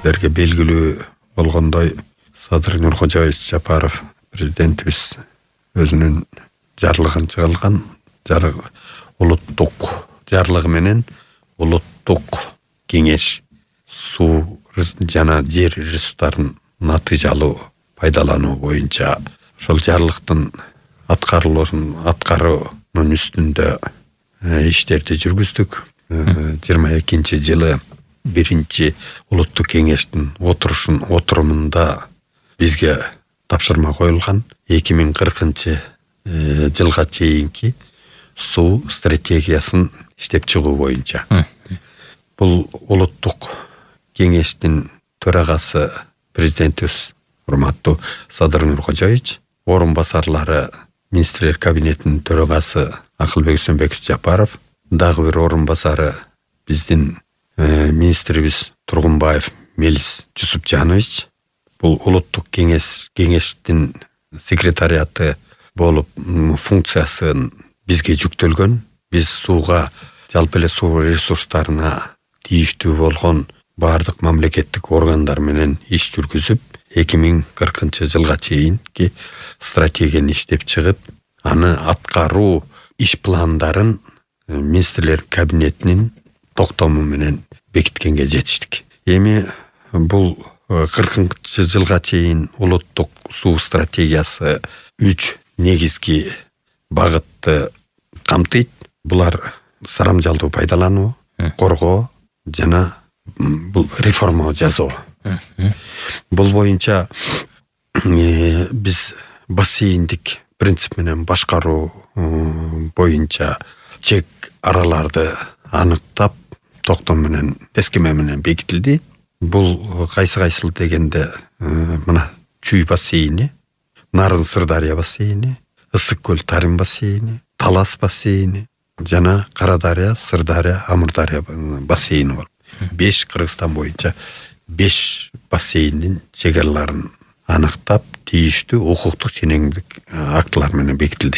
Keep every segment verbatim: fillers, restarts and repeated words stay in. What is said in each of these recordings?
сіздерге белгілүү болгондой Садыр Нуркожоевич Жапаров президентибиз өзүнүн жарлыгын чыгарган жарык улуттук жарлыгы менен улуттук кеңеш суу жана жер ресурстарын натыйжалуу пайдалануу боюнча ошол жарлыктын аткарылышын аткаруунун үстүндө иштерди жүргүздүк. жыйырма экинчи жылы биринчи улуттук кеңештин отурушун отурумунда бизге тапшырма коюлган эки миң кыркынчы жылга чейинки суу стратегиясын иштеп чыгуу боюнча. Бул улуттук кеңештин төрагасы президентибиз урматтуу Садыр Нуркожоевич, орун басарлары министрлер кабинетинин төрагасы Акылбек Үсөнбеков Жапаров, дагы бир орун басары биздин министрибиз Тургунбаев Мелис Жусупжанович. Бул улуттук кеңеш кеңештин секретариаты болуп функциясын бизге жүктөлгөн. Биз сууга, жалпы эле суу ресурстарына тийиштүү болгон бардык мамлекеттик органдар менен иш жүргүзүп, эки миң кыркынчы жылга чейинки стратегияны иштеп чыгып, аны аткаруу иш пландарын министрлер кабинетинин токтому менен бекиткенге жетиштик. Эми бул кыркынчы жылга чейин улуттук суу стратегиясы үч негизги багытты камтыйт. Булар сарамжалдуу пайдалануу, коргоо жана бул реформа жасоо. Бул боюнча биз бассейндик принцип менен башкаруу боюнча чек араларды аныктап, токтом менен, тескеме менен бекитилди. Бул кайсы кайсыл дегенде мына Чүй бассейни, Нарын Сырдария бассейни, Ысык көл Тарым бассейни, Талас бассейни жана Кара Дарыя, Сырдария, Амурдария бассейни бар. беш Кыргызстан боюнча беш бассейндин чегарларын аныктап, тийиштүү укуктук ченемдик актылар менен бекитилди.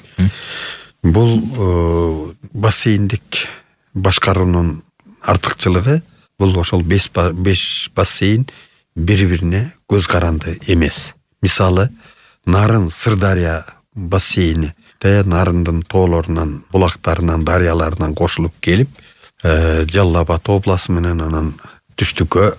Бул бассейндик башкаруунун артыкчылыгы бул ошол беш бассейн бири-бирине көз каранды эмес. Мисалы, Нарын Сырдария бассейни Нарындын тоолорунан, булактарынан, дарыяларынан кошулуп келип, Жалал Абад областы менен анан түштүккө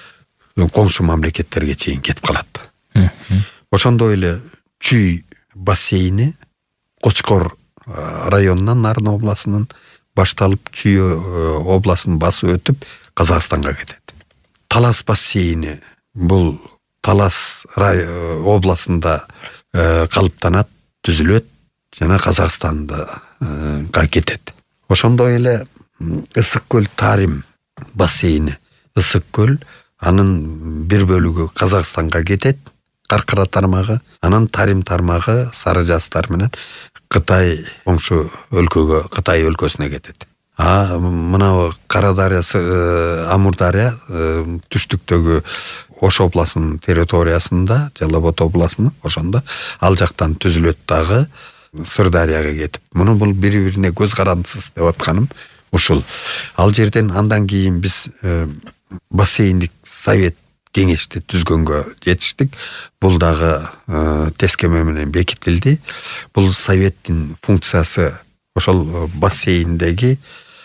коңшу мамлекеттерге чейин кетип калат. Ошондой эле Чүй бассейни Кочкор районунан, Нарын областынын башталып, Чүй областын басып өтүп Казакстанга кетет. Талас бассейни бул Талас областында калыптанат, түзүлөт жана Казакстанда кетет. Ошондой эле Ысык көл Тарым бассейни, Ысык көл анын бир бөлүгү Казакстанга кетет, Каркара тармагы, анан Тарым тармагы Сары Жастар менен Кытай коңшу өлкөгө, Кытай өлкөсүнө кетет. А мына Кара Дарыя, Амурдария түштүктөгү Ош областынын территориясында, Жалал Абад областынын, ошондо ал жактан түзүлөт дагы Сырдарияга кетип. Муну бул бири-бирине көз карандысыз деп атканым ушул. Ал жерден андан кийин биз бассейндик совет кеңешти түзгөнгө жетиштик. Бул дагы тескеме менен бекитилди. Бул советтин функциясы ошол бассейндеги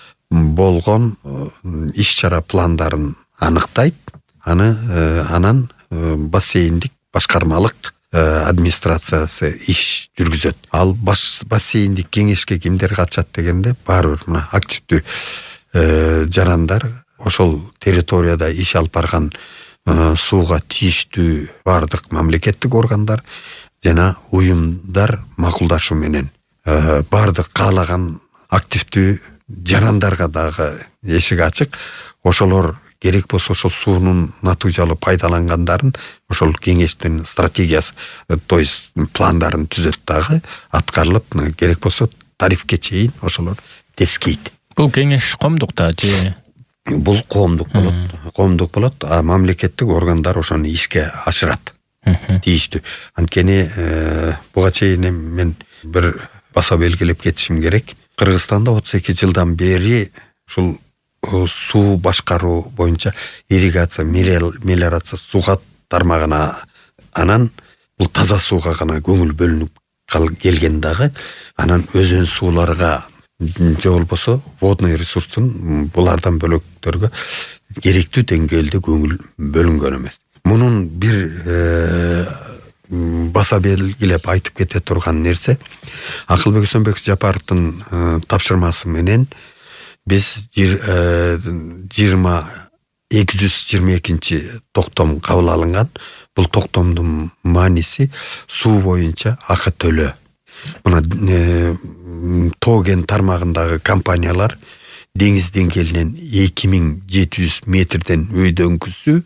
болгон иш-чара пландарын аныктайт. Аны анан бассейндик башкармалык администрациясы иш жүргүзөт. Ал бассейндик кеңешке кимдер катышат дегенде, баары бир мына активдүү жарандар, ошол территорияда иш алып барган сууга тийиштүү бардык мамлекеттик органдар жана уюмдар макулдашуу менен бардык каалаган активдүү жарандарга дагы эшик ачык. Ошолор керек болсо ошол суунун натыйжалуу пайдалангандарын ошол кеңештин стратегиясы, то есть пландарын түзөт дагы, аткарылып, керек болсо тарифке чейин ошолор тескейт. Бул кеңеш коомдукта же? Бул коомдук болот. Коомдук болот, а мамлекеттик органдар ошону ишке ашырат. Тийиштүү. Анткени буга чейин мен бир баса белгилеп кетишим керек. Кыргызстанда отуз эки жылдан бери ушул суу башкаруу боюнча ирригация, мелиорация сууга тармагына анан бул таза сууга гана көңүл бөлүнүп келген дагы, анан өзөн сууларга же болбосо водный ресурстун булардан бөлөктөргө керектүү деңгээлде көңүл бөлүнгөн эмес. Мунун бир баса белгилеп айтып кете турган нерсе, Акылбек Өсөнбек Жапаровдун тапшырмасы менен биз жыйырма эки жүз жыйырма экинчи токтом кабыл алынган. Бул токтомдун мааниси суу боюнча акы төлөө. Мына тоо кен тармагындагы компаниялар деңиз деңгээлинен эки миң жети жүз метрден өйдөңкүсү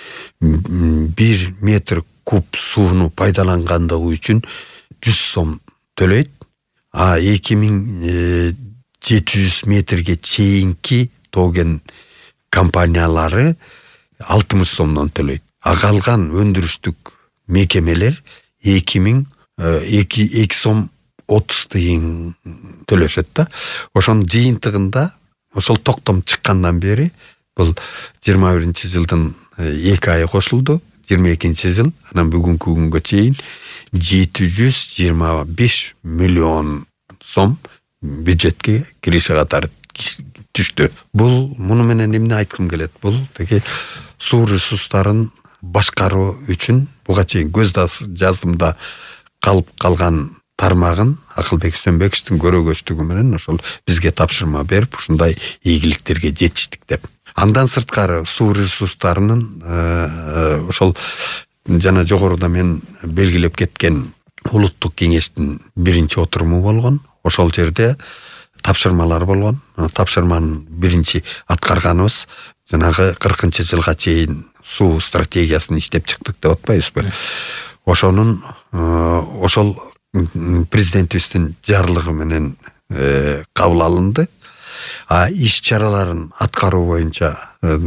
бир метр куб сууну пайдалангандыгы үчүн жүз сом төлөйт. А эки миң жети жүз метрге чейинки тоо кен компаниялары алтымыш сомдон төлөйт. А калган өндүрүштүк мекемелер эки миң эки сом отуз тыйын төлөшөт да. Ошонун жыйынтыгында ошол токтом чыккандан бери бул жыйырма биринчи жылдын эки айы кошулду. жыйырма экинчи жыл, анан бүгүнкү күнгө чейин жети жүз жыйырма беш миллион сом бюджетке киреше катары түштү. Бул муну менен эмне айткым келет? Бул теги суу ресурстарын башкаруу үчүн буга чейин көз жаздымда калып калган тармагын Акылбек Өсөнбековдун көрөгөчтүгү менен ошол бизге тапшырма берип, ушундай ийгиликтерге жетиштик деп. Андан сырткары суу ресурстарынын ошол жана жогоруда мен белгилеп кеткен улуттук кеңештин биринчи отуруму болгон. Ошол жерде тапшырмалар болгон. Тапшырманын биринчи аткарганыбыз жанагы кыркынчы жылга чейин суу стратегиясын иштеп чыктык деп атпайбызбы? Ошонун ошол президентибиздин жарлыгы менен кабыл алынды. А иш чараларын аткаруу боюнча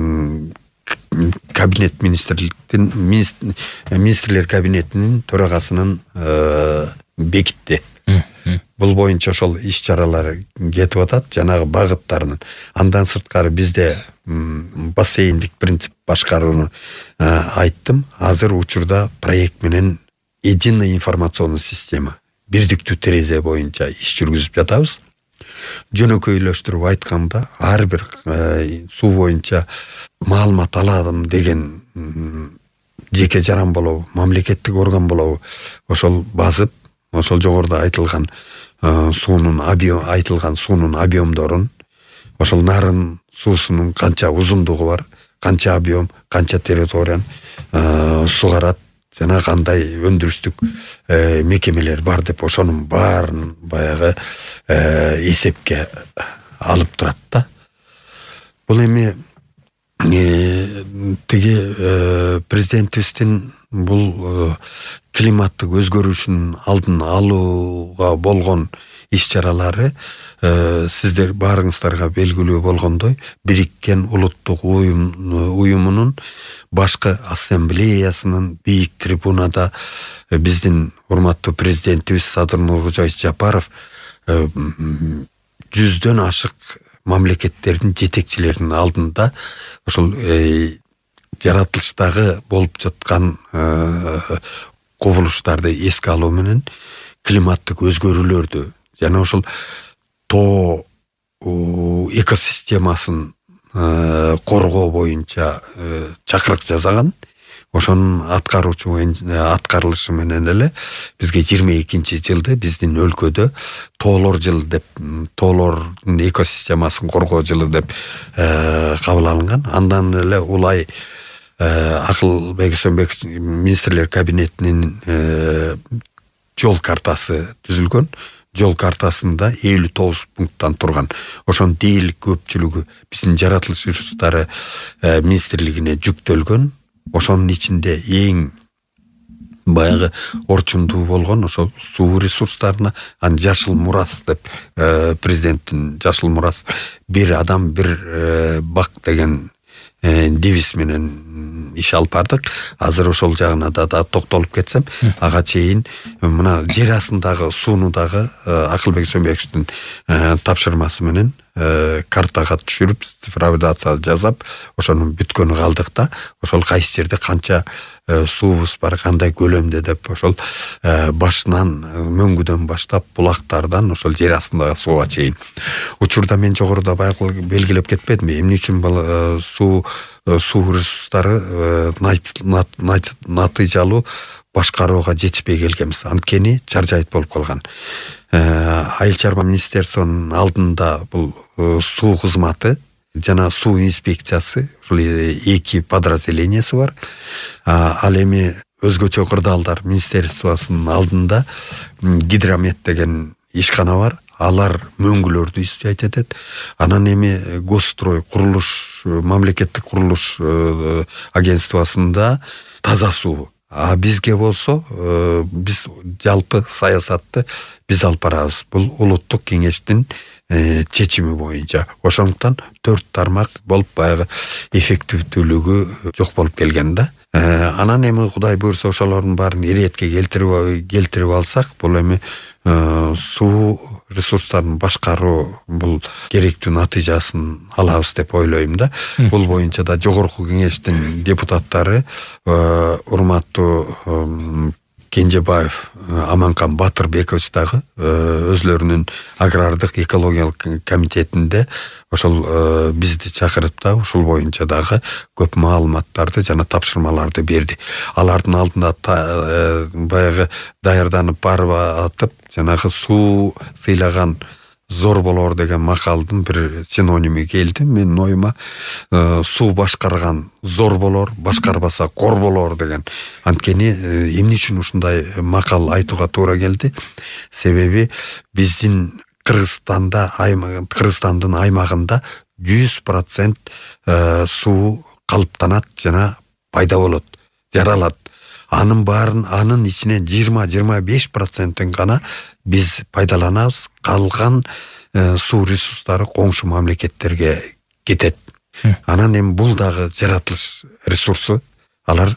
кабинет министрликтин министрлер кабинетинин төрагасынын бекитти. Бул боюнча ошол иш чаралары кетип атат, жанагы багыттарынын. Андан сырткары бизде бассейндик принцип башкарууну айттым. Азыр учурда проект менен единая информационный система, бирдиктүү терезе боюнча иш жүргүзүп жатабыз. Жөнөкөйлөштүрүп айтканда, ар бир суу боюнча маалымат аладым деген жеке жаран болобу, мамлекеттик орган болобу, ошол базып, ошол жогоруда айтылган суунун объем айтылган суунун объемдорун, ошол нарын суусунун канча узундугу бар, канча объем, канча территорияны сугарат, жана кандай өндүрүштүк мекемелер бар деп ошонун баарын баягы эсепке алып турат да. Бул эми тиги президентибиздин бул климаттык өзгөрүшүнүн алдын алууга болгон иш чаралары сиздер баарыңыздарга белгилүү болгондой Бириккен улуттук уюмунун башкы ассамблеясынын бийик трибунада биздин урматтуу президентибиз Садыр Нуркожоевич Жапаров жүздөн ашык мамлекеттердин жетекчилеринин алдында ошол жаратылыштагы болуп жаткан кубулуштарды эске алуу менен климаттык өзгөрүүлөрдү жана ошол тоо экосистемасын коргоо боюнча чакырык жасаган. Ошонун аткаруучу аткарылышы менен эле бизге жыйырма экинчи жылды биздин өлкөдө тоолор жылы деп, тоолордун экосистемасын коргоо жылы деп кабыл алынган. Андан эле улай Акылбек Өсөнбеков министрлер кабинетинин жол картасы түзүлгөн. Жол картасында элүү тогуз пункттан турган. Ошонун дээрлик көпчүлүгү биздин жаратылыш ресурстары министрлигине жүктөлгөн. Ошонун ичинде эң баягы орчундуу болгон ошол суу ресурстарына ан жашыл мурас деп президенттин жашыл мурас бир адам бир бак деген девиз менен иш алып бардык. Азыр ошол жагына да токтолуп кетсем, ага чейин мына жер астындагы сууну дагы Акылбек Өсөнбековдун тапшырмасы менен картага түшүрүп цифровизация жасап ошонун бүткөнү калдык да, ошол кайсы жерде канча суубуз бар, кандай көлөмдө деп ошол башынан мөңгүдөн баштап булактардан ошол жер астындагы сууга чейин. Учурда мен жогоруда баягы белгилеп кетпедимби, эмне үчүн суу суу ресурстары натыйжалуу башкарууга жетишпей келгенбиз. Анткени чаржайыт болуп калган. Айыл чарба министерствонун алдында бул суу кызматы жана суу инспекциясы, ушул эки подразделениясы бар. Ал эми өзгөчө кырдаалдар министерствосунун алдында гидромет деген ишкана бар. Алар мөңгүлөрдү жайт этет. Анан эми Госстрой курулуш, мамлекеттик курулуш агентствосунда таза суу. А бизге болсо, биз жалпы саясатты биз алып барабыз. Бул улуттук кеңештин чечими боюнча. Ошондуктан төрт тармак болуп баягы эффективдүүлүгү жок болуп келген да. Анан эми Кудай буйрса ошолордун баарын иретке келтирип келтирип алсак, бул эми суу ресурстарын башкаруу бул керектүү натыйжасын алабыз деп ойлойм да. Бул боюнча да жогорку кеңештин депутаттары, урматтуу Кенжебаев, Аманкан Батырбекович дагы өзлөрүнүн агрардык экологиялык комитетинде ошол бизди чакырып да ушул боюнча дагы көп маалыматтарды жана тапшырмаларды берди. Алардын алдында баягы даярданып барып атып, жанагы суу сыйлаган зор болор деген макалдын бир синоними келди. Менин оюма суу башкарган зор болор, башкарбаса кор болор деген. Анткени эмне үчүн ушундай макал айтууга туура келди? Себеби биздин Кыргызстанда, Кыргызстандын аймагында жүз процент суу калыптанат жана пайда болот, жаралат. Анын баарын, анын ичинен жыйырма жыйырма беш процентин гана биз пайдаланабыз. Калган суу ресурстары коңшу мамлекеттерге кетет. Анан эми бул дагы жаратылыш ресурсу. Алар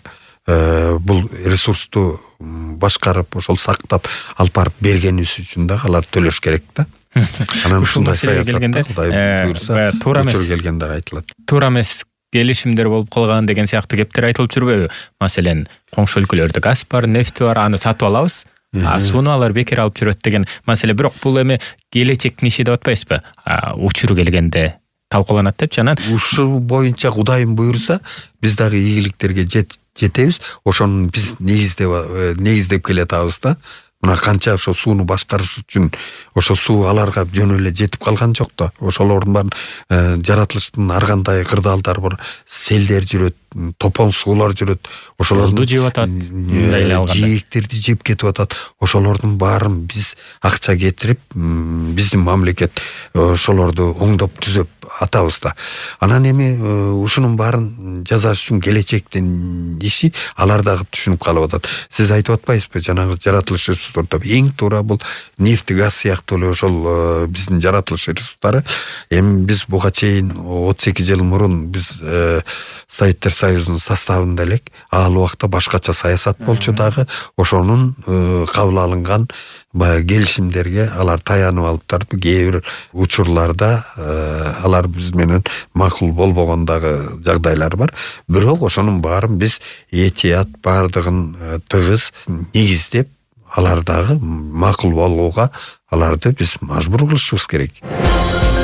бул ресурсту башкарып, ошол сактап алып барып бергенибиз үчүн дагы алар төлөш керек да. Анан ушундай саясатта Кудай буйрса учур келгендер айтылат. Туура эмес келишимдер болуп калган деген сыяктуу кептер айтылып жүрбөйбү? Маселен, коңшу өлкөлөрдө газ бар, нефти бар, аны сатып алабыз. А сууну алар бекер алып жүрөт деген маселе. Бирок бул эми келечектин иши деп атпайсызбы? Учур келгенде талкууланат деп жанат. Ушул боюнча Кудайым буйрса биз дагы ийгиликтерге жетебиз. Ошону биз негиздеп негиздеп келатабыз да. Мына канча ошо сууну башкарыш үчүн ошо суу аларга жөн эле жетип калган жок да. Ошолордун баарын жаратылыштын ар кандай кырдаалдары бар, селдер жүрөт, топон суулар жүрөт. Ошолорду жеп атат, мындай эле алганда. Жээктерди жеп кетип атат. Ошолордун баарын биз акча кетирип, биздин мамлекет ошолорду оңдоп түзөп атабыз да. Анан эми ушунун баарын жасаш үчүн келечектин иши алар дагы түшүнүп калып атат. Сиз айтып атпайсызбы, жанагы жаратылыш ресурстары эң туура бул нефти, газ сыяктуу эле ошол биздин жаратылыш ресурстары. Эми биз буга чейин отуз эки жыл мурун биз Советтер Союзунун составында элек, ал убакта башкача саясат болчу дагы, ошонун кабыл алынган баягы келишимдерге алар таянып алыптыр. Кээ бир учурларда алар биз менен макул болбогон дагы жагдайлар бар. Бирок ошонун баарын биз этият бардыгын тыгыз негиздеп, алар дагы макул болууга аларды биз мажбур кылышыбыз керек.